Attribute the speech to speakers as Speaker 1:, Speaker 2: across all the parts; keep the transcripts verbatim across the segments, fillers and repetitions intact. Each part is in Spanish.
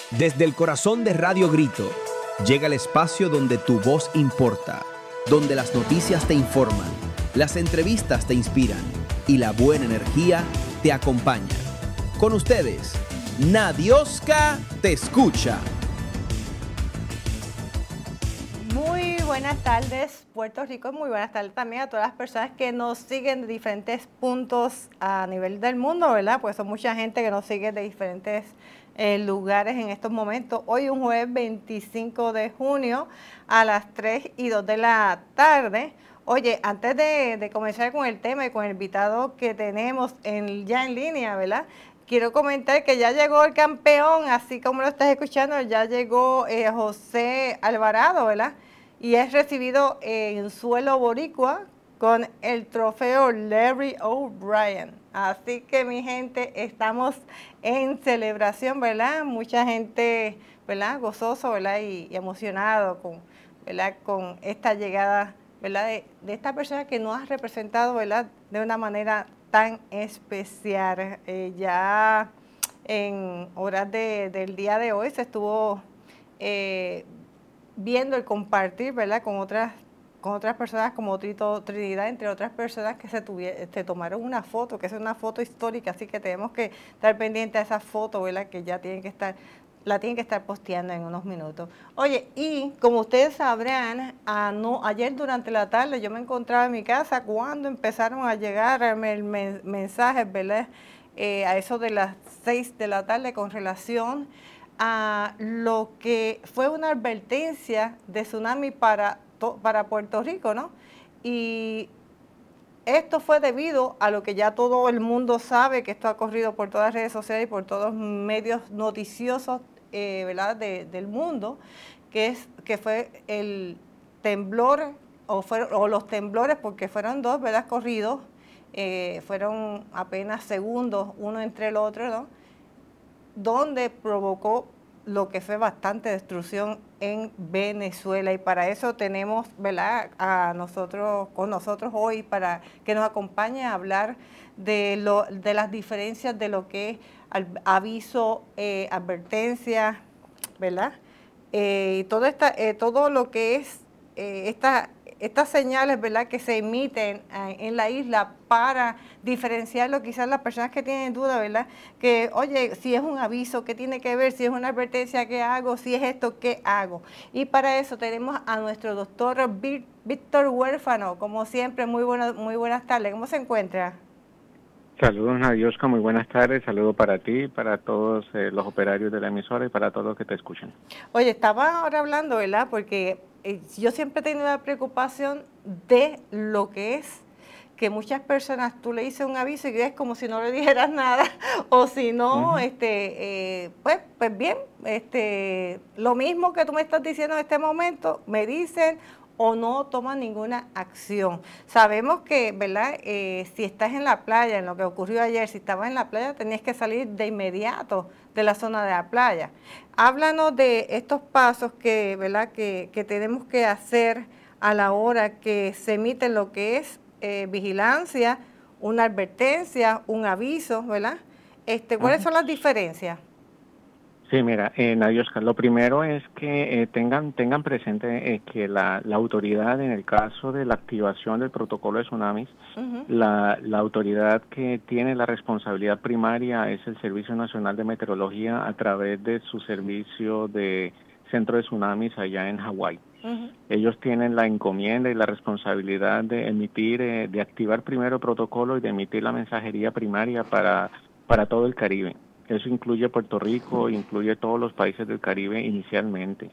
Speaker 1: Desde el corazón de Radio Grito, llega el espacio donde tu voz importa, donde las noticias te informan, las entrevistas te inspiran y la buena energía te acompaña. Con ustedes, Nadioska te escucha.
Speaker 2: Muy buenas tardes, Puerto Rico. Muy buenas tardes también a todas las personas que nos siguen de diferentes puntos a nivel del mundo, ¿verdad? Pues son mucha gente que nos sigue de diferentes eh, lugares en estos momentos. Hoy un jueves veinticinco de junio a las tres y dos de la tarde. Oye, antes de, de comenzar con el tema y con el invitado que tenemos en, ya en línea, ¿verdad? Quiero comentar que ya llegó el campeón, así como lo estás escuchando, ya llegó eh, José Alvarado, ¿verdad? Y es recibido en suelo boricua con el trofeo Larry O'Brien. Así que mi gente, estamos en celebración, ¿verdad? Mucha gente, ¿verdad? Gozoso, ¿verdad? Y, y emocionado con, ¿verdad? Con esta llegada, ¿verdad? De, de esta persona que nos ha representado, ¿verdad? De una manera tan especial. Eh, ya en horas de, del día de hoy se estuvo eh, viendo el compartir, ¿verdad? Con otras con otras personas como Trito Trinidad, entre otras personas que se, tuvieron, se tomaron una foto, que es una foto histórica, así que tenemos que estar pendientes a esa foto, ¿verdad? Que ya tienen que estar, la tienen que estar posteando en unos minutos. Oye, y como ustedes sabrán, a no, ayer durante la tarde yo me encontraba en mi casa cuando empezaron a llegar el mensajes, ¿verdad? Eh, a eso de las seis de la tarde con relación a lo que fue una advertencia de tsunami para, para Puerto Rico, ¿no? Y esto fue debido a lo que ya todo el mundo sabe, que esto ha corrido por todas las redes sociales y por todos los medios noticiosos, eh, ¿verdad? De, del mundo, que, es, que fue el temblor, o, fue, o los temblores, porque fueron dos, ¿verdad? Corridos, eh, fueron apenas segundos uno entre el otro, ¿no? Donde provocó lo que fue bastante destrucción en Venezuela, y para eso tenemos, ¿verdad?, a nosotros, con nosotros hoy, para que nos acompañe a hablar de, lo, de las diferencias de lo que es aviso, eh, advertencia, ¿verdad? Eh, todo, esta, eh, todo lo que es eh, esta estas señales, ¿verdad?, que se emiten en la isla para diferenciarlo, quizás las personas que tienen duda, ¿verdad?, que, oye, si es un aviso, ¿qué tiene que ver? Si es una advertencia, ¿qué hago? Si es esto, ¿qué hago? Y para eso tenemos a nuestro doctor Víctor Huérfano, como siempre. Muy, bueno, muy buenas tardes. ¿Cómo se encuentra?
Speaker 3: Saludos, Nadioska, muy buenas tardes. Saludos para ti, para todos eh, los operarios de la emisora y para todos los que te escuchan.
Speaker 2: Oye, estaba ahora hablando, ¿verdad?, porque eh, yo siempre he tenido la preocupación de lo que es que muchas personas, tú le dices un aviso y es como si no le dijeras nada, o si no, uh-huh. este, eh, pues, pues bien, este, lo mismo que tú me estás diciendo en este momento, me dicen o no toman ninguna acción. Sabemos que, ¿verdad?, eh, si estás en la playa, en lo que ocurrió ayer, si estabas en la playa, tenías que salir de inmediato de la zona de la playa. Háblanos de estos pasos que, ¿verdad?, que, que tenemos que hacer a la hora que se emite lo que es eh, vigilancia, una advertencia, un aviso, ¿verdad? Este, ¿cuáles son las diferencias?
Speaker 3: Sí, mira, eh, Nadioska, lo primero es que eh, tengan tengan presente eh, que la, la autoridad, en el caso de la activación del protocolo de tsunamis, uh-huh. la, la autoridad que tiene la responsabilidad primaria es el Servicio Nacional de Meteorología a través de su servicio de centro de tsunamis allá en Hawái. Uh-huh. Ellos tienen la encomienda y la responsabilidad de emitir, eh, de activar primero el protocolo y de emitir la mensajería primaria para, para todo el Caribe. Eso incluye Puerto Rico, incluye todos los países del Caribe inicialmente.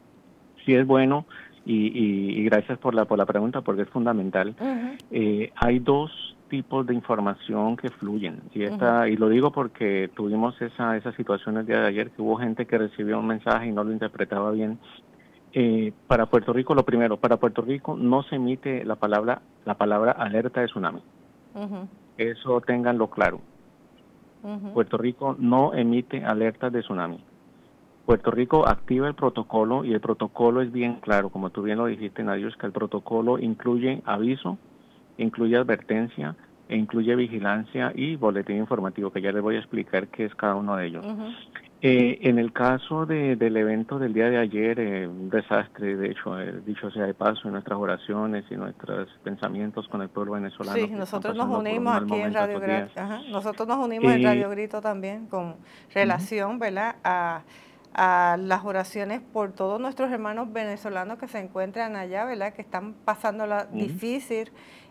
Speaker 3: Sí es bueno, y, y, y gracias por la por la pregunta, porque es fundamental. Uh-huh. Eh, hay dos tipos de información que fluyen, y esta uh-huh. y lo digo porque tuvimos esa esa situación el día de ayer, que hubo gente que recibió un mensaje y no lo interpretaba bien. Eh, para Puerto Rico, lo primero, para Puerto Rico no se emite la palabra la palabra alerta de tsunami. Uh-huh. Eso ténganlo claro. Uh-huh. Puerto Rico no emite alertas de tsunami. Puerto Rico activa el protocolo, y el protocolo es bien claro, como tú bien lo dijiste, Nadius, que el protocolo incluye aviso, incluye advertencia, e incluye vigilancia y boletín informativo, que ya les voy a explicar qué es cada uno de ellos. Uh-huh. Eh, en el caso de, del evento del día de ayer, eh, un desastre, de hecho, eh, dicho sea de paso, en nuestras oraciones y nuestros pensamientos con el pueblo
Speaker 2: Sí,
Speaker 3: venezolano que están
Speaker 2: nosotros nos
Speaker 3: pasando por un
Speaker 2: unimos
Speaker 3: mal
Speaker 2: aquí en
Speaker 3: momento
Speaker 2: Radio
Speaker 3: estos días.
Speaker 2: Grito, ajá, nosotros nos unimos en
Speaker 3: Eh,
Speaker 2: Radio Grito también con
Speaker 3: Ujú.
Speaker 2: relación, ¿verdad?, a, a las oraciones por todos nuestros hermanos venezolanos que se encuentran allá, ¿verdad?, que están pasándola
Speaker 3: Ujú.
Speaker 2: difícil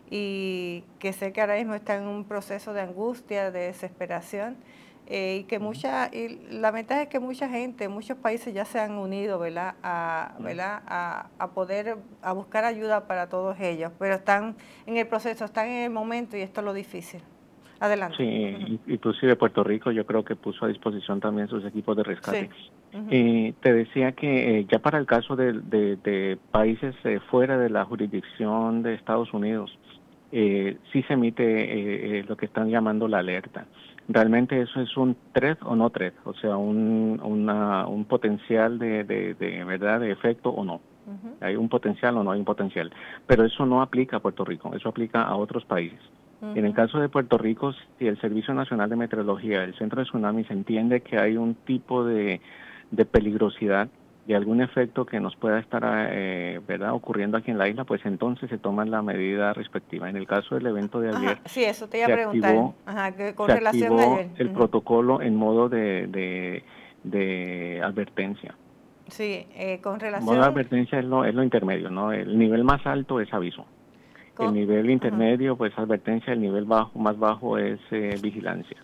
Speaker 2: y que sé que ahora mismo están en un proceso de angustia, de desesperación. Eh, y que
Speaker 3: Ujú.
Speaker 2: mucha, y la ventaja es que mucha gente, muchos países ya se han unido, ¿verdad?, a,
Speaker 3: Ujú.
Speaker 2: ¿verdad?, a, a poder, a buscar ayuda para todos ellos, pero están en el proceso, están en el momento y esto es lo difícil.
Speaker 3: Sí,
Speaker 2: Adelante. Ujú.
Speaker 3: in- inclusive Puerto Rico yo creo que puso a disposición también sus equipos de rescate.
Speaker 2: Sí. Ujú.
Speaker 3: Eh, te decía que eh, ya para el caso de, de, de países eh, fuera de la jurisdicción de Estados Unidos, eh, sí se emite eh, eh, lo que están llamando la alerta. Realmente eso es un threat o no threat, o sea, un, una, un potencial de, de, de verdad de efecto o no.
Speaker 2: Ujú.
Speaker 3: Hay un potencial o no hay un potencial, pero eso no aplica a Puerto Rico, eso aplica a otros países. En el
Speaker 2: Ujú.
Speaker 3: caso de Puerto Rico, si el Servicio Nacional de Meteorología, el Centro de Tsunamis, entiende que hay un tipo de, de peligrosidad, de algún efecto que nos pueda estar eh, verdad ocurriendo aquí en la isla, pues entonces se toma la medida respectiva. En el caso del evento de
Speaker 2: Ajá,
Speaker 3: ayer,
Speaker 2: sí, eso te iba a
Speaker 3: se
Speaker 2: preguntar,
Speaker 3: activó,
Speaker 2: ajá, que con
Speaker 3: se
Speaker 2: relación a
Speaker 3: activó
Speaker 2: ayer.
Speaker 3: el
Speaker 2: Ujú.
Speaker 3: protocolo en modo de, de, de advertencia.
Speaker 2: Sí, eh, con
Speaker 3: El modo de
Speaker 2: relación,
Speaker 3: advertencia es lo, es lo intermedio, ¿no? El nivel más alto es aviso. El
Speaker 2: con,
Speaker 3: nivel
Speaker 2: ajá.
Speaker 3: intermedio, pues advertencia, el nivel bajo, más bajo es eh, vigilancia.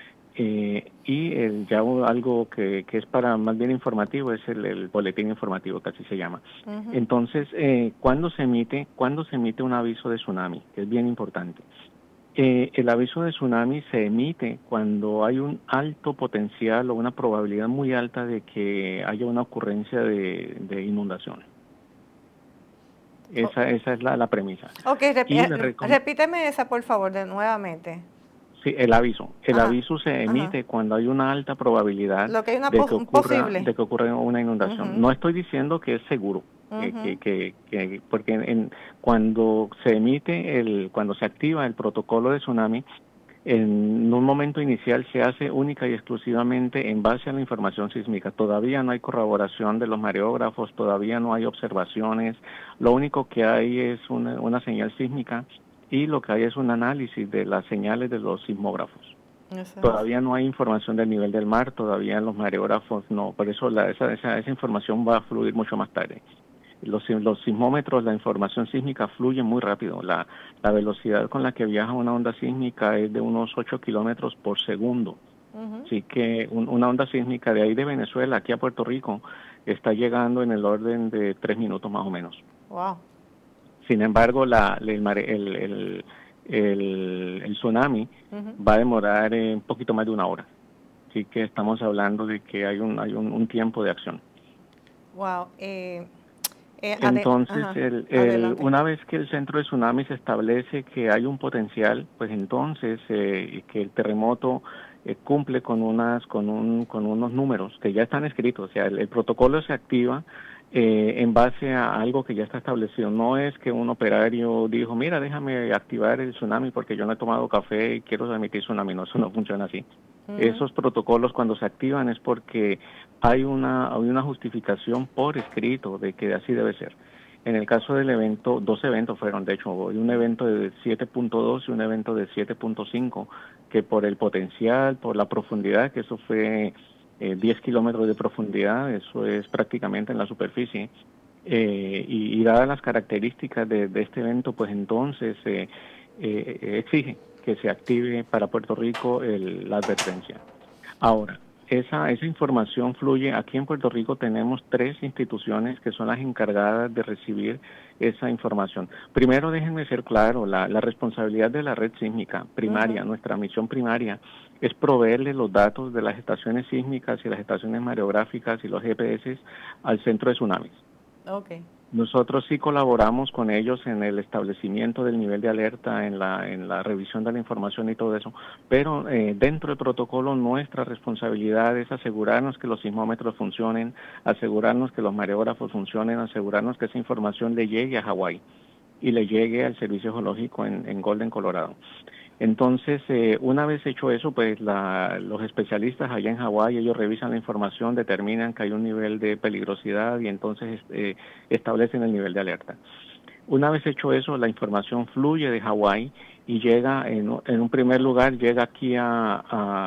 Speaker 3: Eh, y el, ya u- algo que, que es para más bien informativo es el, el boletín informativo, que así se llama.
Speaker 2: Ujú.
Speaker 3: Entonces, eh, ¿cuándo se emite, cuándo se emite un aviso de tsunami? Que es bien importante. Eh, el aviso de tsunami se emite cuando hay un alto potencial o una probabilidad muy alta de que haya una ocurrencia de, de inundación.
Speaker 2: O-
Speaker 3: Esa, esa es la, la premisa.
Speaker 2: ok, rep-
Speaker 3: Y la
Speaker 2: eh,
Speaker 3: recom-
Speaker 2: repíteme esa por favor de nuevamente.
Speaker 3: Sí, el aviso. El
Speaker 2: Ajá,
Speaker 3: aviso se
Speaker 2: ajá.
Speaker 3: emite cuando hay una alta probabilidad
Speaker 2: Lo que hay una
Speaker 3: de que
Speaker 2: pos-
Speaker 3: ocurra,
Speaker 2: posible.
Speaker 3: de que ocurra una inundación.
Speaker 2: Ujú,
Speaker 3: No estoy diciendo que es seguro, eh, que,
Speaker 2: ujú.
Speaker 3: que, que, porque en, en- cuando se emite el, cuando se activa el protocolo de tsunami, en un momento inicial se hace única y exclusivamente en base a la información sísmica. Todavía no hay corroboración de los mareógrafos, todavía no hay observaciones. Lo único que hay es una, una señal sísmica y lo que hay es un análisis de las señales de los sismógrafos.
Speaker 2: Eso es.
Speaker 3: Todavía no hay información del nivel del mar, todavía los mareógrafos no, por eso la, esa, esa, esa información va a fluir mucho más tarde. Los, los sismómetros, la información sísmica fluye muy rápido. La, la velocidad con la que viaja una onda sísmica es de unos ocho kilómetros por segundo.
Speaker 2: Ujú.
Speaker 3: Así que un, una onda sísmica de ahí de Venezuela aquí a Puerto Rico está llegando en el orden de tres minutos más o menos.
Speaker 2: Wow.
Speaker 3: Sin embargo, la, el, mare- el, el, el, el tsunami
Speaker 2: Ujú.
Speaker 3: va a demorar eh, un poquito más de una hora. Así que estamos hablando de que hay un, hay un, un tiempo de acción.
Speaker 2: Wow. Eh, eh, ade-
Speaker 3: Entonces,
Speaker 2: ajá,
Speaker 3: el, el,
Speaker 2: adelante.
Speaker 3: una vez que el centro de tsunamis establece que hay un potencial, pues entonces eh, que el terremoto eh, cumple con unas, con un, con unos números que ya están escritos. O sea, el, el protocolo se activa eh, en base a algo que ya está establecido. No es que un operario dijo, mira, déjame activar el tsunami porque yo no he tomado café y quiero emitir tsunami. No, eso no funciona así.
Speaker 2: Ujú.
Speaker 3: Esos protocolos cuando se activan es porque hay una, hay una justificación por escrito de que así debe ser. En el caso del evento, dos eventos fueron, de hecho, un evento de siete punto dos y un evento de siete punto cinco, que por el potencial, por la profundidad, que eso fue eh, diez kilómetros de profundidad, eso es prácticamente en la superficie, eh, y, y dadas las características de, de este evento, pues entonces eh, eh, exige que se active para Puerto Rico el, la advertencia. Ahora, esa, esa información fluye. Aquí en Puerto Rico tenemos tres instituciones que son las encargadas de recibir esa información. Primero, déjenme ser claro, la, la responsabilidad de la red sísmica primaria,
Speaker 2: Ujú.
Speaker 3: nuestra misión primaria, es proveerle los datos de las estaciones sísmicas y las estaciones mareográficas y los G P S al centro de tsunamis.
Speaker 2: Okay.
Speaker 3: Nosotros sí colaboramos con ellos en el establecimiento del nivel de alerta, en la, en la revisión de la información y todo eso, pero eh, dentro del protocolo nuestra responsabilidad es asegurarnos que los sismómetros funcionen, asegurarnos que los mareógrafos funcionen, asegurarnos que esa información le llegue a Hawái y le llegue al Servicio Geológico en, en Golden, Colorado. Entonces, eh, una vez hecho eso, pues la, los especialistas allá en Hawái, ellos revisan la información, determinan que hay un nivel de peligrosidad y entonces eh, establecen el nivel de alerta. Una vez hecho eso, la información fluye de Hawái y llega, en, en un primer lugar, llega aquí a,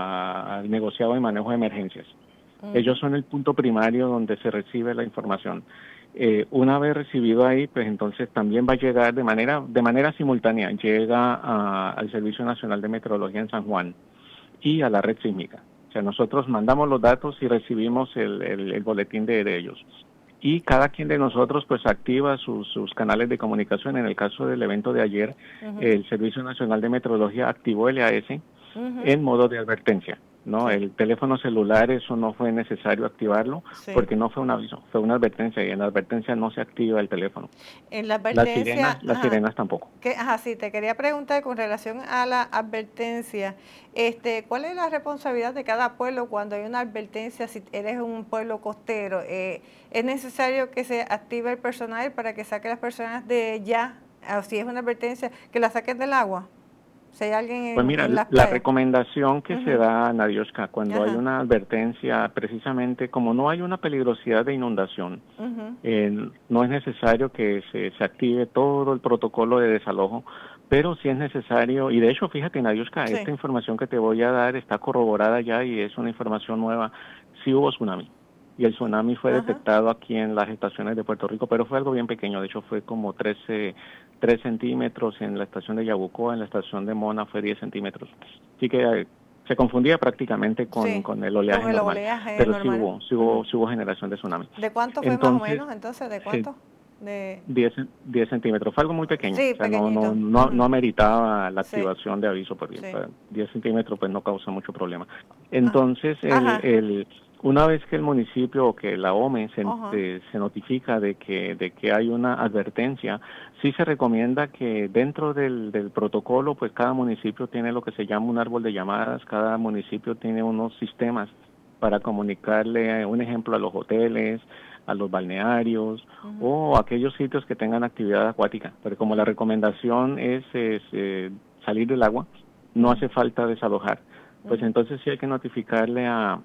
Speaker 3: a, al negociado de manejo de emergencias. Uh-huh. Ellos son el punto primario donde se recibe la información. Eh, una vez recibido ahí, pues entonces también va a llegar de manera de manera simultánea, llega a, al Servicio Nacional de Meteorología en San Juan y a la red sísmica. O sea, nosotros mandamos los datos y recibimos el, el, el boletín de, de ellos. Y cada quien de nosotros pues activa sus, sus canales de comunicación. En el caso del evento de ayer, uh-huh. el Servicio Nacional de Meteorología activó el E A S uh-huh. en modo de advertencia. No, sí. El teléfono celular, eso no fue necesario activarlo, sí. porque no fue un aviso, fue una advertencia, y en la advertencia no se activa el teléfono.
Speaker 2: En la advertencia,
Speaker 3: las sirenas, las
Speaker 2: ajá,
Speaker 3: sirenas tampoco.
Speaker 2: Que, ajá, sí, te quería preguntar con relación a la advertencia, este, ¿cuál es la responsabilidad de cada pueblo cuando hay una advertencia? Si eres un pueblo costero, eh, ¿es necesario que se active el personal para que saque las personas de ya, o si es una advertencia, que la saquen del agua? Si hay alguien en,
Speaker 3: pues mira,
Speaker 2: en
Speaker 3: la recomendación que uh-huh. se da, Nadioshka, cuando uh-huh. hay una advertencia, precisamente como no hay una peligrosidad de inundación, uh-huh. eh, no es necesario que se, se active todo el protocolo de desalojo, pero sí es necesario, y de hecho, fíjate, Nadioshka, sí. esta información que te voy a dar está corroborada ya y es una información nueva. Sí hubo tsunami. Y el tsunami fue uh-huh. detectado aquí en las estaciones de Puerto Rico, pero fue algo bien pequeño, de hecho fue como trece, tres centímetros en la estación de Yabucoa, en la estación de Mona fue diez centímetros. Así que eh, se confundía prácticamente con, sí, con el oleaje
Speaker 2: con el
Speaker 3: normal,
Speaker 2: oleaje
Speaker 3: pero
Speaker 2: normal.
Speaker 3: sí hubo, sí hubo,
Speaker 2: uh-huh.
Speaker 3: sí hubo generación de tsunami.
Speaker 2: ¿De cuánto fue entonces, más o menos entonces? ¿De cuánto? De...
Speaker 3: diez centímetros, fue algo muy pequeño,
Speaker 2: sí,
Speaker 3: o sea, no, no, no, no ameritaba la activación sí. de aviso, porque sí. diez centímetros pues no causa mucho problema. Entonces, ah. el... el Una vez que el municipio o que la O M E se, uh-huh. se notifica de que de que hay una advertencia, sí se recomienda que dentro del, del protocolo, pues cada municipio tiene lo que se llama un árbol de llamadas, cada municipio tiene unos sistemas para comunicarle, un ejemplo, a los hoteles, a los balnearios uh-huh. o a aquellos sitios que tengan actividad acuática. Pero como la recomendación es, es eh, salir del agua, no uh-huh. hace falta desalojar. Pues uh-huh. entonces sí hay que notificarle a...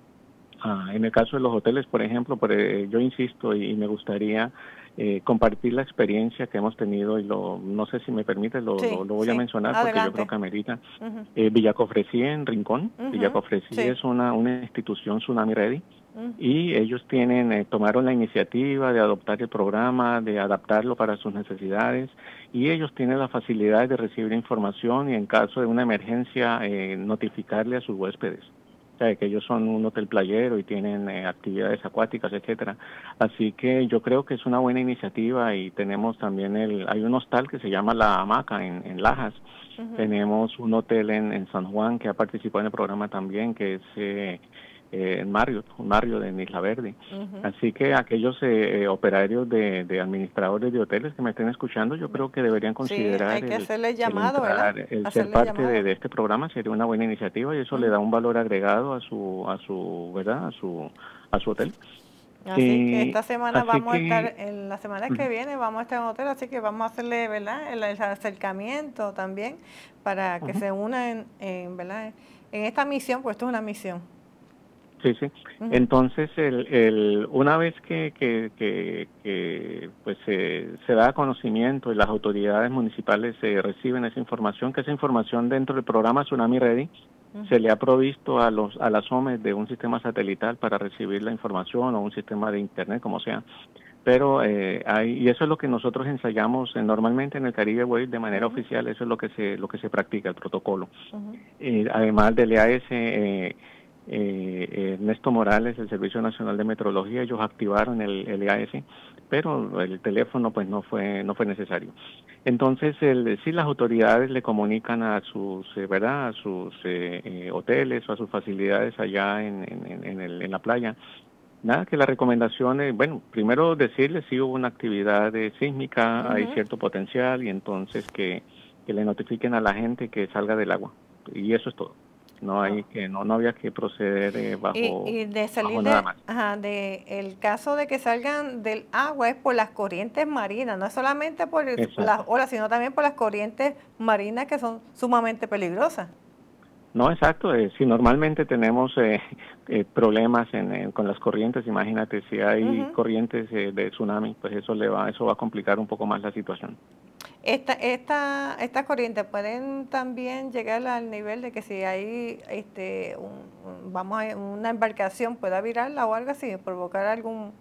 Speaker 3: Ah, en el caso de los hoteles, por ejemplo, por, eh, yo insisto y, y me gustaría eh, compartir la experiencia que hemos tenido y lo, no sé si me permite, lo, sí, lo, lo voy sí. a mencionar Adelante. Porque yo creo que amerita. Uh-huh. eh, Villacofresí en Rincón, uh-huh. Villacofresí sí. es una, una institución Tsunami Ready uh-huh. y ellos tienen eh, tomaron la iniciativa de adoptar el programa, de adaptarlo para sus necesidades y ellos tienen la facilidad de recibir información y en caso de una emergencia eh, notificarle a sus huéspedes. Que ellos son un hotel playero y tienen eh, actividades acuáticas, etcétera. Así que yo creo que es una buena iniciativa y tenemos también el, hay un hostal que se llama La Hamaca en, en Lajas. Uh-huh. Tenemos un hotel en, en San Juan que ha participado en el programa también, que es eh, eh, Marriott, un Marriott en Isla Verde. Uh-huh. Así que aquellos eh, operarios de, de administradores de hoteles que me estén escuchando, yo creo que deberían considerar
Speaker 2: sí, hay que
Speaker 3: el,
Speaker 2: hacerle llamado,
Speaker 3: el, entrar,
Speaker 2: ¿verdad?
Speaker 3: el
Speaker 2: Hacerle
Speaker 3: ser parte
Speaker 2: llamado.
Speaker 3: de, de este programa sería una buena iniciativa y eso uh-huh. le da un valor agregado a su, a su, ¿verdad? A su, a su hotel.
Speaker 2: Así eh, que esta semana vamos
Speaker 3: que,
Speaker 2: a estar, en la semana que viene vamos a estar en un hotel, así que vamos a hacerle, ¿verdad? El, el acercamiento también para que uh-huh. se unan, en, ¿verdad? En esta misión, pues esto es una misión.
Speaker 3: Sí, sí. Uh-huh. Entonces, el, el, una vez que, que, que, que pues se, se da conocimiento y las autoridades municipales eh, reciben esa información, que esa información dentro del programa Tsunami Ready uh-huh. se le ha provisto a los a las O M E de un sistema satelital para recibir la información o un sistema de internet, como sea. Pero eh, hay, y eso es lo que nosotros ensayamos eh, normalmente en el Caribe Wave de manera uh-huh. oficial, eso es lo que se lo que se practica, el protocolo. Uh-huh. Eh, además del E A S, eh, Eh, Ernesto Morales, del Servicio Nacional de Meteorología, ellos activaron el, el E A S, pero el teléfono pues no fue no fue necesario. Entonces, el, sí, las autoridades le comunican a sus, eh, ¿verdad? A sus eh, eh, hoteles o a sus facilidades allá en, en, en, el, en la playa. Nada, que la recomendación es, bueno, primero decirles si hubo una actividad eh, sísmica, uh-huh. hay cierto potencial y entonces que, que le notifiquen a la gente que salga del agua. Y eso es todo. No hay que no no había que proceder eh, bajo,
Speaker 2: y, y de salir
Speaker 3: bajo
Speaker 2: de,
Speaker 3: nada más.
Speaker 2: ajá, de el caso de que salgan del agua es por las corrientes marinas, no es solamente por el- las
Speaker 3: Exacto.
Speaker 2: olas, sino también por las corrientes marinas que son sumamente peligrosas.
Speaker 3: No, exacto. Eh, si normalmente tenemos eh, eh, problemas en, en- con las corrientes, imagínate si hay
Speaker 2: Ujú.
Speaker 3: corrientes eh, de tsunami, pues eso le va eso va a complicar un poco más la situación.
Speaker 2: Esta, esta, estas corrientes pueden también llegar al nivel de que si hay, este, un- un- vamos a una embarcación pueda virarla o algo así, provocar algún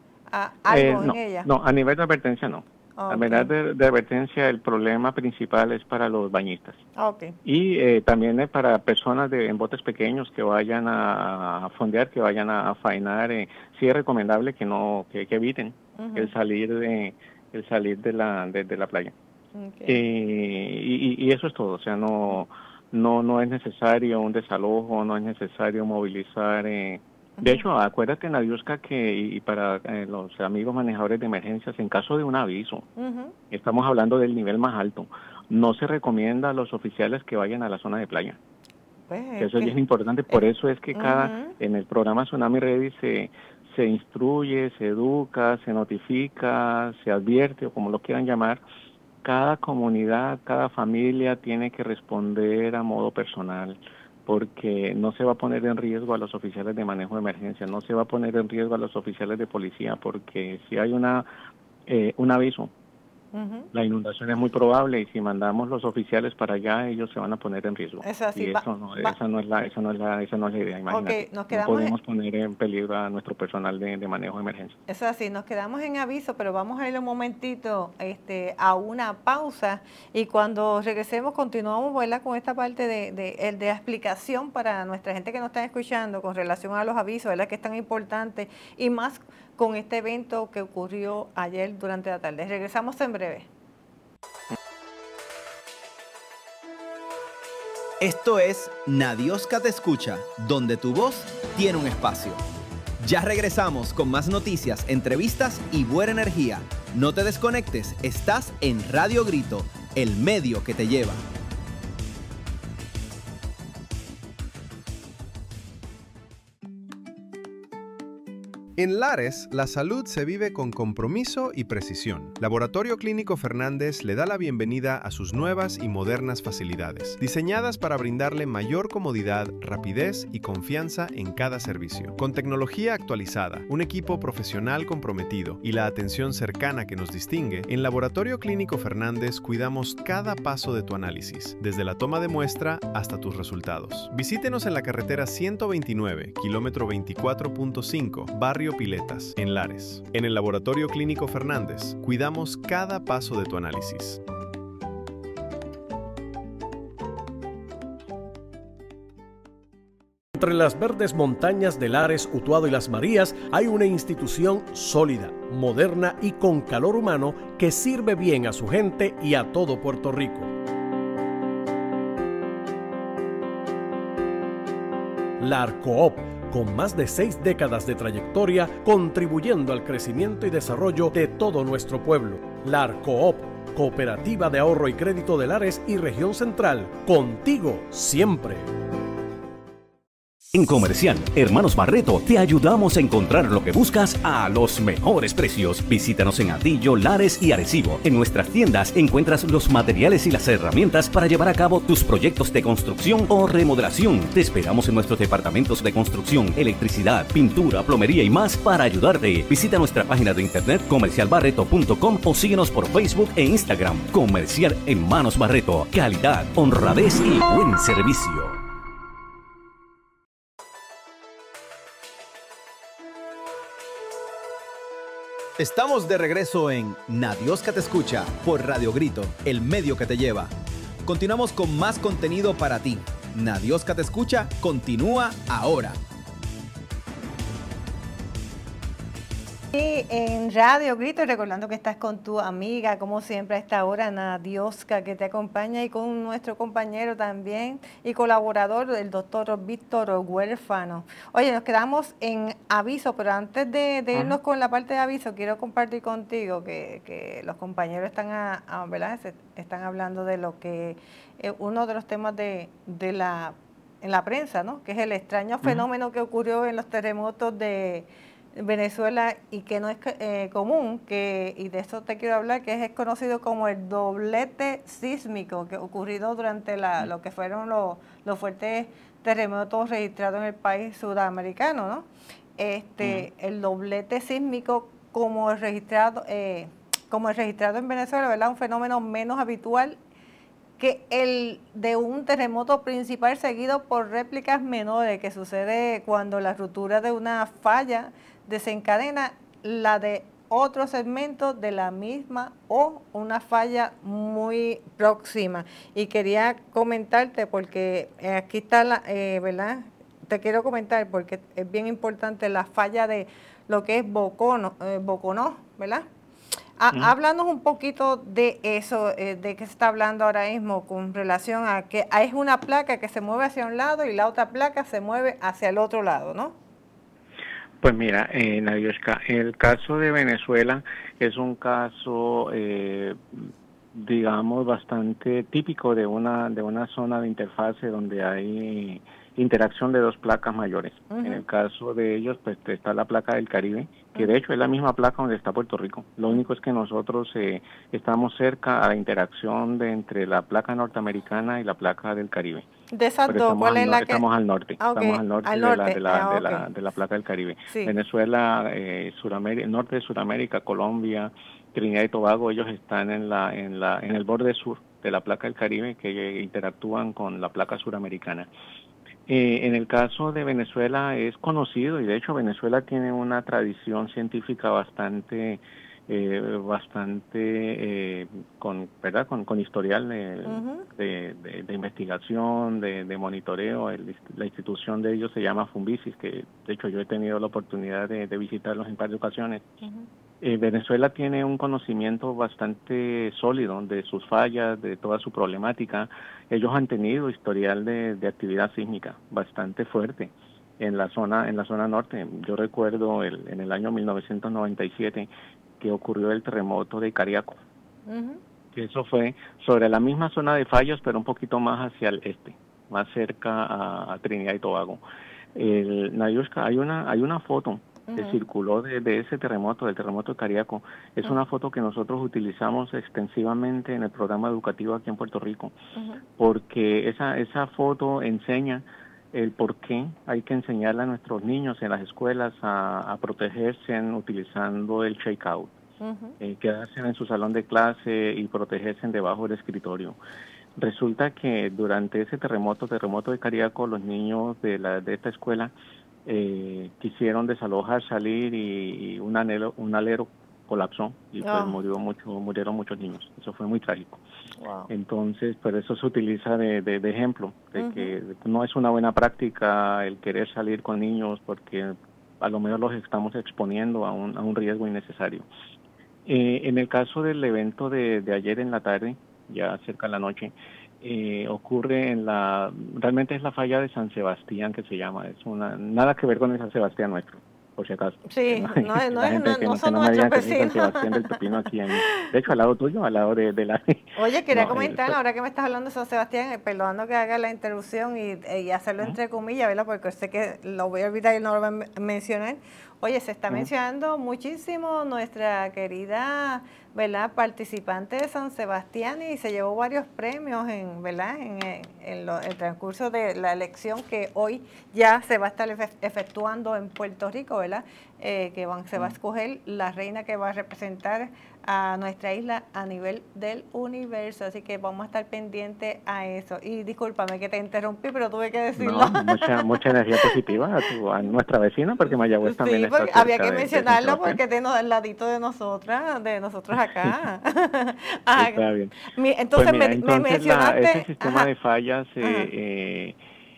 Speaker 2: a-
Speaker 3: Eh,
Speaker 2: algo en
Speaker 3: no,
Speaker 2: ella.
Speaker 3: no, a nivel de advertencia no. A nivel
Speaker 2: Okay,
Speaker 3: de, de advertencia el problema principal es para los bañistas.
Speaker 2: okay.
Speaker 3: Y eh, también es para personas de, en botes pequeños que vayan a, a fondear, que vayan a, a faenar. Eh, sí es recomendable que no que, que eviten
Speaker 2: Ujú.
Speaker 3: el salir de el salir de la de, de la playa.
Speaker 2: Okay.
Speaker 3: Eh, y, y eso es todo. O sea, no no no es necesario un desalojo, no es necesario movilizar. Eh. De
Speaker 2: Ujú.
Speaker 3: hecho, acuérdate, Nadiuska, que y, y para eh, los amigos manejadores de emergencias, en caso de un aviso,
Speaker 2: Ujú.
Speaker 3: estamos hablando del nivel más alto. No se recomienda a los oficiales que vayan a la zona de playa.
Speaker 2: Pues
Speaker 3: Que
Speaker 2: es
Speaker 3: eso es
Speaker 2: que
Speaker 3: bien importante.
Speaker 2: es,
Speaker 3: Por eso es que cada
Speaker 2: ujú.
Speaker 3: en el programa Tsunami Ready se, se instruye, se educa, se notifica, se advierte, o como lo quieran llamar. Cada comunidad, cada familia tiene que responder a modo personal, porque no se va a poner en riesgo a los oficiales de manejo de emergencia, no se va a poner en riesgo a los oficiales de policía, porque si hay una eh, un aviso,
Speaker 2: Ujú.
Speaker 3: la inundación es muy probable y si mandamos los oficiales para allá, ellos se van a poner en riesgo.
Speaker 2: Es así,
Speaker 3: Y
Speaker 2: va,
Speaker 3: eso no,
Speaker 2: va,
Speaker 3: esa no es la, esa no es la, esa no es la idea, imagínate.
Speaker 2: ok, nos
Speaker 3: No
Speaker 2: quedamos,
Speaker 3: podemos poner en peligro a nuestro personal de, de manejo de emergencia.
Speaker 2: es así, nos quedamos en aviso, pero vamos a ir un momentito este, a una pausa y cuando regresemos continuamos, ¿verdad?, con esta parte de, de, el de explicación para nuestra gente que nos está escuchando con relación a los avisos, ¿verdad?, que es tan importante y más con este evento que ocurrió ayer durante la tarde. Regresamos en breve.
Speaker 1: Esto es Nadioska te escucha, donde tu voz tiene un espacio. Ya regresamos con más noticias, entrevistas y buena energía. No te desconectes, estás en Radio Grito, el medio que te lleva.
Speaker 4: En Lares, la salud se vive con compromiso y precisión. Laboratorio Clínico Fernández le da la bienvenida a sus nuevas y modernas facilidades, diseñadas para brindarle mayor comodidad, rapidez y confianza en cada servicio. Con tecnología actualizada, un equipo profesional comprometido y la atención cercana que nos distingue, en Laboratorio Clínico Fernández cuidamos cada paso de tu análisis, desde la toma de muestra hasta tus resultados. Visítenos en la carretera ciento veintinueve, kilómetro veinticuatro punto cinco, barrio Piletas, en Lares. En el Laboratorio Clínico Fernández, cuidamos cada paso de tu análisis.
Speaker 5: Entre las verdes montañas de Lares, Utuado y Las Marías hay una institución sólida, moderna y con calor humano que sirve bien a su gente y a todo Puerto Rico. La Arcoop, con más de seis décadas de trayectoria, contribuyendo al crecimiento y desarrollo de todo nuestro pueblo. La Arcoop, Cooperativa de Ahorro y Crédito de Lares y Región Central, contigo siempre.
Speaker 6: En Comercial Hermanos Barreto te ayudamos a encontrar lo que buscas a los mejores precios. Visítanos en Atillo, Lares y Arecibo. En nuestras tiendas encuentras los materiales y las herramientas para llevar a cabo tus proyectos de construcción o remodelación. Te esperamos en nuestros departamentos de construcción, electricidad, pintura, plomería y más para ayudarte. Visita nuestra página de internet comercial barreto punto com o síguenos por Facebook e Instagram. Comercial Hermanos Barreto. Calidad, honradez y buen servicio.
Speaker 1: Estamos de regreso en Nadioska te escucha por Radio Grito, el medio que te lleva. Continuamos con más contenido para ti. Nadioska te escucha continúa ahora.
Speaker 2: Y en Radio Grito, recordando que estás con tu amiga, como siempre a esta hora, Nadioska, que te acompaña, y con nuestro compañero también y colaborador, el doctor Víctor Huérfano. Oye, nos quedamos en aviso, pero antes de, de irnos con la parte de aviso, quiero compartir contigo que, que los compañeros están, a, a, ¿verdad? Se, están hablando de lo que eh, uno de los temas de, de la en la prensa, ¿no? Que es el extraño fenómeno que ocurrió en los terremotos de Venezuela y que no es eh, común, que y de eso te quiero hablar, que es conocido como el doblete sísmico, que ocurrido durante la, lo que fueron los, los fuertes terremotos registrados en el país sudamericano, ¿no? Este, uh-huh. El doblete sísmico como el registrado, eh, como el registrado en Venezuela, ¿verdad? Un fenómeno menos habitual que el de un terremoto principal seguido por réplicas menores, que sucede cuando la ruptura de una falla desencadena la de otro segmento de la misma o una falla muy próxima. Y quería comentarte porque aquí está, la, eh, ¿verdad? Te quiero comentar porque es bien importante la falla de lo que es Bocono, eh, Boconó, ¿verdad? Ah, uh-huh. Háblanos un poquito de eso, eh, de qué se está hablando ahora mismo con relación a que es una placa que se mueve hacia un lado y la otra placa se mueve hacia el otro lado, ¿no?
Speaker 3: Pues mira, eh, Nadioshka, el caso de Venezuela es un caso, eh, digamos, bastante típico de una de una zona de interfase donde hay interacción de dos placas mayores. Uh-huh. En el caso de ellos, pues está la placa del Caribe, que de hecho es la misma placa donde está Puerto Rico. Lo único es que nosotros eh, estamos cerca a la interacción de entre la placa norteamericana y la placa del Caribe.
Speaker 2: De esas dos, ¿cuál es la que...?
Speaker 3: Estamos al norte,
Speaker 2: ah, okay.
Speaker 3: estamos al norte,
Speaker 2: al
Speaker 3: norte.
Speaker 2: norte.
Speaker 3: De, la, de, la,
Speaker 2: ah,
Speaker 3: de,
Speaker 2: okay.
Speaker 3: la, de la placa del Caribe.
Speaker 2: Sí.
Speaker 3: Venezuela, eh, Suramérica, norte de Sudamérica, Colombia, Trinidad y Tobago, ellos están en la en la en el borde sur de la placa del Caribe que interactúan con la placa suramericana. Eh, en el caso de Venezuela es conocido y de hecho Venezuela tiene una tradición científica bastante eh, bastante eh, con verdad con, con historial de, uh-huh. de, de, de investigación, de, de monitoreo. El, la institución de ellos se llama Funvisis, que de hecho yo he tenido la oportunidad de, de visitarlos en varias ocasiones. Uh-huh. Eh, Venezuela tiene un conocimiento bastante sólido de sus fallas, de toda su problemática. Ellos han tenido historial de, de actividad sísmica bastante fuerte en la zona en la zona norte. Yo recuerdo el, en el año mil novecientos noventa y siete que ocurrió el terremoto de Cariaco. Uh-huh. Que eso fue sobre la misma zona de fallas, pero un poquito más hacia el este, más cerca a, a Trinidad y Tobago. El, Nadioshka, hay una hay una foto que uh-huh. circuló de, de ese terremoto, del terremoto de Cariaco. Es uh-huh. una foto que nosotros utilizamos extensivamente en el programa educativo aquí en Puerto Rico, uh-huh. porque esa esa foto enseña el por qué hay que enseñarle a nuestros niños en las escuelas a, a protegerse utilizando el shakeout, uh-huh. eh, quedarse en su salón de clase y protegerse debajo del escritorio. Resulta que durante ese terremoto, terremoto de Cariaco, los niños de la de esta escuela Eh, quisieron desalojar, salir y, y un alero, un alero colapsó y pues oh. murió mucho, murieron muchos niños. Eso fue muy trágico. Wow. Entonces, por eso se utiliza de, de, de ejemplo, de uh-huh. que no es una buena práctica el querer salir con niños porque a lo mejor los estamos exponiendo a un, a un riesgo innecesario. Eh, en el caso del evento de, de ayer en la tarde, ya cerca de la noche, Eh, ocurre en la, realmente es la falla de San Sebastián que se llama, es una, nada que ver con el San Sebastián nuestro, por si acaso.
Speaker 2: Sí, no, no, no,
Speaker 3: la gente
Speaker 2: no,
Speaker 3: que
Speaker 2: no
Speaker 3: no,
Speaker 2: son
Speaker 3: que no me digan que es
Speaker 2: vecinos.
Speaker 3: San Sebastián del Pepino aquí en, de hecho al lado tuyo, al lado de, de la...
Speaker 2: Oye, quería
Speaker 3: no,
Speaker 2: comentar,
Speaker 3: el,
Speaker 2: ahora que me estás hablando de San Sebastián, eh, perdonando que haga la interrupción y, y hacerlo uh-huh. entre comillas, ¿verdad? Porque sé que lo voy a olvidar y no lo voy a mencionar. Oye, se está uh-huh. mencionando muchísimo nuestra querida, ¿verdad?, participante de San Sebastián y se llevó varios premios en, ¿verdad?, en, en, en lo, el transcurso de la elección que hoy ya se va a estar efectuando en Puerto Rico, ¿verdad?, eh, que van, se va a escoger la reina que va a representar a nuestra isla a nivel del universo, así que vamos a estar pendientes a eso. Y discúlpame que te interrumpí, pero tuve que decirlo.
Speaker 3: No, mucha mucha energía positiva a, tu, a nuestra vecina, porque Mayagüez sí, también está cerca
Speaker 2: había que
Speaker 3: de,
Speaker 2: mencionarlo
Speaker 3: de
Speaker 2: porque es al ladito de nosotras, de nosotros acá.
Speaker 3: ah, está bien.
Speaker 2: Mi, entonces, pues mira, me,
Speaker 3: entonces
Speaker 2: me mencionaste...
Speaker 3: La, ese sistema ajá. de fallas eh, eh,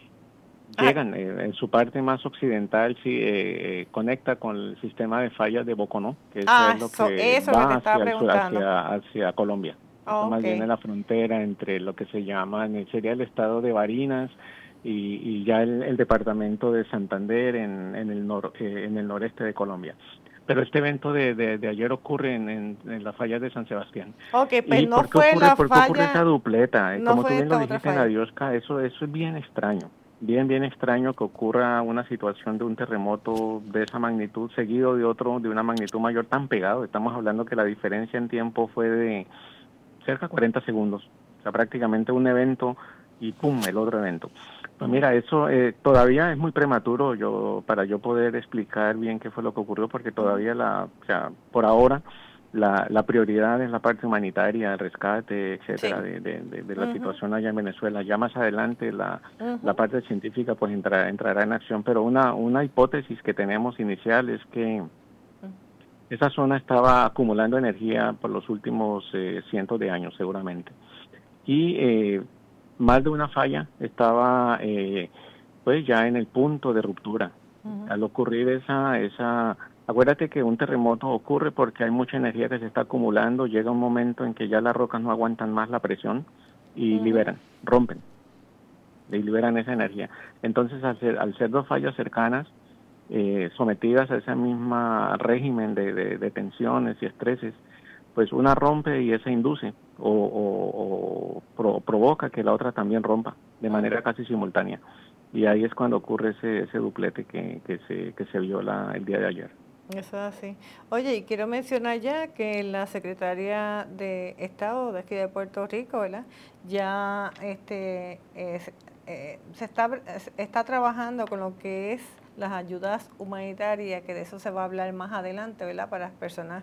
Speaker 3: llegan eh, en su parte más occidental, sí, eh, conecta con el sistema de fallas de Boconó, que eso
Speaker 2: ah,
Speaker 3: es lo
Speaker 2: eso,
Speaker 3: que
Speaker 2: eso
Speaker 3: va
Speaker 2: que te estaba
Speaker 3: hacia,
Speaker 2: preguntando.
Speaker 3: hacia, hacia Colombia.
Speaker 2: Oh,
Speaker 3: más
Speaker 2: okay.
Speaker 3: bien en la frontera entre lo que se llama, sería el estado de Barinas y, y ya el, el departamento de Santander en, en, el nor, eh, en el noreste de Colombia. Pero este evento de, de, de ayer ocurre en, en, en las fallas de San Sebastián.
Speaker 2: Okay, pero
Speaker 3: ¿Y
Speaker 2: no
Speaker 3: por qué
Speaker 2: fue
Speaker 3: ocurre,
Speaker 2: la
Speaker 3: por qué
Speaker 2: falla,
Speaker 3: ocurre esa dupleta?
Speaker 2: No
Speaker 3: Como tú bien lo
Speaker 2: dijiste,
Speaker 3: Nadioshka, eso, eso es bien extraño. bien, bien extraño que ocurra una situación de un terremoto de esa magnitud seguido de otro de una magnitud mayor tan pegado. Estamos hablando que la diferencia en tiempo fue de cerca de cuarenta segundos, o sea, prácticamente un evento y pum, el otro evento. Pues mira, eso eh, todavía es muy prematuro yo para yo poder explicar bien qué fue lo que ocurrió, porque todavía la, o sea, por ahora la, la prioridad es la parte humanitaria, el rescate, etcétera, sí. de, de, de, de la uh-huh. situación allá en Venezuela. Ya más adelante la, uh-huh. la parte científica pues entrará, entrará en acción, pero una, una hipótesis que tenemos inicial es que esa zona estaba acumulando energía por los últimos eh, cientos de años seguramente. Y eh, más de una falla estaba eh, pues ya en el punto de ruptura. Uh-huh. Al ocurrir esa, esa, acuérdate que un terremoto ocurre porque hay mucha energía que se está acumulando, llega un momento en que ya las rocas no aguantan más la presión y uh-huh. liberan, rompen, y liberan esa energía. Entonces al ser, al ser dos fallas cercanas, eh, sometidas a ese mismo régimen de, de, de tensiones y estreses, pues una rompe y esa induce o, o, o pro, provoca que la otra también rompa de manera casi simultánea. Y ahí es cuando ocurre ese, ese duplete que, que, se, que se vio la, el día de ayer.
Speaker 2: Eso es así. Oye, y quiero mencionar ya que la Secretaría de Estado de aquí de Puerto Rico, ¿verdad? Ya este, eh, eh, se está, está trabajando con lo que es las ayudas humanitarias, que de eso se va a hablar más adelante, ¿verdad? Para las personas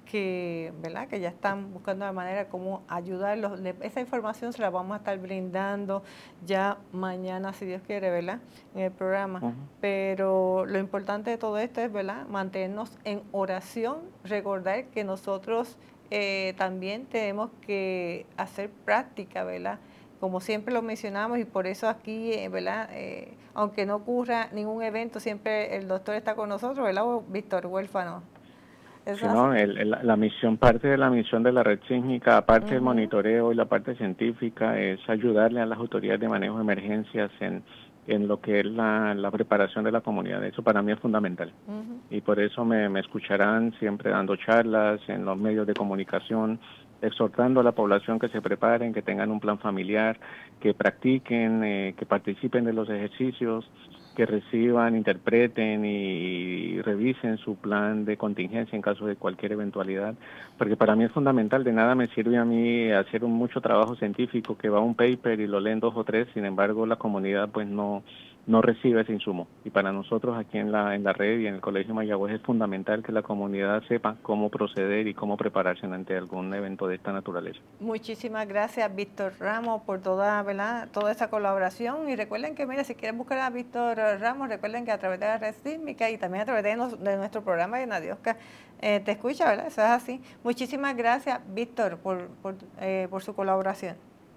Speaker 2: que, ¿verdad? Que ya están buscando la manera como ayudarlos. Esa información se la vamos a estar brindando ya mañana, si Dios quiere, ¿verdad? En el programa. Uh-huh. Pero lo importante de todo esto es, ¿verdad? Mantenernos en oración, recordar que nosotros eh, también tenemos que hacer práctica, ¿verdad? Como siempre lo mencionamos, y por eso aquí, eh, ¿verdad? Eh, aunque no ocurra ningún evento, siempre el doctor está con nosotros, ¿verdad, Víctor Huérfano?
Speaker 3: Sí, no, el, el, la misión, parte de la misión de la red sísmica, aparte uh-huh. del monitoreo y la parte científica, es ayudarle a las autoridades de manejo de emergencias en, en lo que es la, la preparación de la comunidad. Eso para mí es fundamental. Uh-huh. Y por eso me, me escucharán siempre dando charlas en los medios de comunicación, exhortando a la población que se preparen, que tengan un plan familiar, que practiquen, eh, que participen de los ejercicios, que reciban, interpreten y, y revisen su plan de contingencia en caso de cualquier eventualidad, porque para mí es fundamental. De nada me sirve a mí hacer un mucho trabajo científico que va a un paper y lo leen dos o tres, sin embargo la comunidad pues no no recibe ese insumo. Y para nosotros aquí en la en la red y en el Colegio Mayagüez es fundamental que la comunidad sepa cómo proceder y cómo prepararse ante algún evento de esta naturaleza.
Speaker 2: Muchísimas gracias, Víctor Ramos, por toda, ¿verdad? toda esa colaboración. Y recuerden que, mira, si quieren buscar a Víctor Ramos, recuerden que a través de la red sísmica y también a través de, nos, de nuestro programa de Nadiosca eh, te escucha, ¿verdad? Eso es así. Muchísimas gracias, Víctor, por, por, eh, por su colaboración.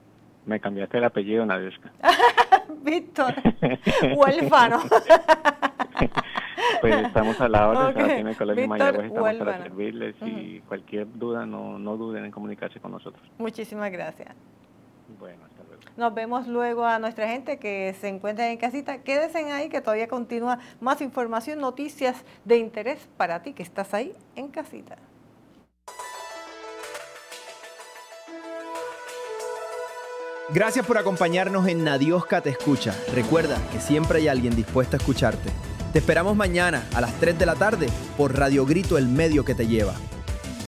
Speaker 3: Me cambiaste el apellido, Nadiosca.
Speaker 2: Víctor Huérfano.
Speaker 3: Pues estamos a la orden, okay. Aquí en el Colegio Mayagüez estamos
Speaker 2: Huérfano.
Speaker 3: Para servirles uh-huh. y cualquier duda no, no duden en comunicarse con nosotros.
Speaker 2: Muchísimas gracias.
Speaker 3: Bueno, hasta luego.
Speaker 2: Nos vemos luego a nuestra gente que se encuentra en casita. Quédense ahí que todavía continúa más información, noticias de interés para ti que estás ahí en casita.
Speaker 1: Gracias por acompañarnos en Nadiosca Te Escucha. Recuerda que siempre hay alguien dispuesto a escucharte. Te esperamos mañana a las tres de la tarde por Radio Grito, el medio que te lleva.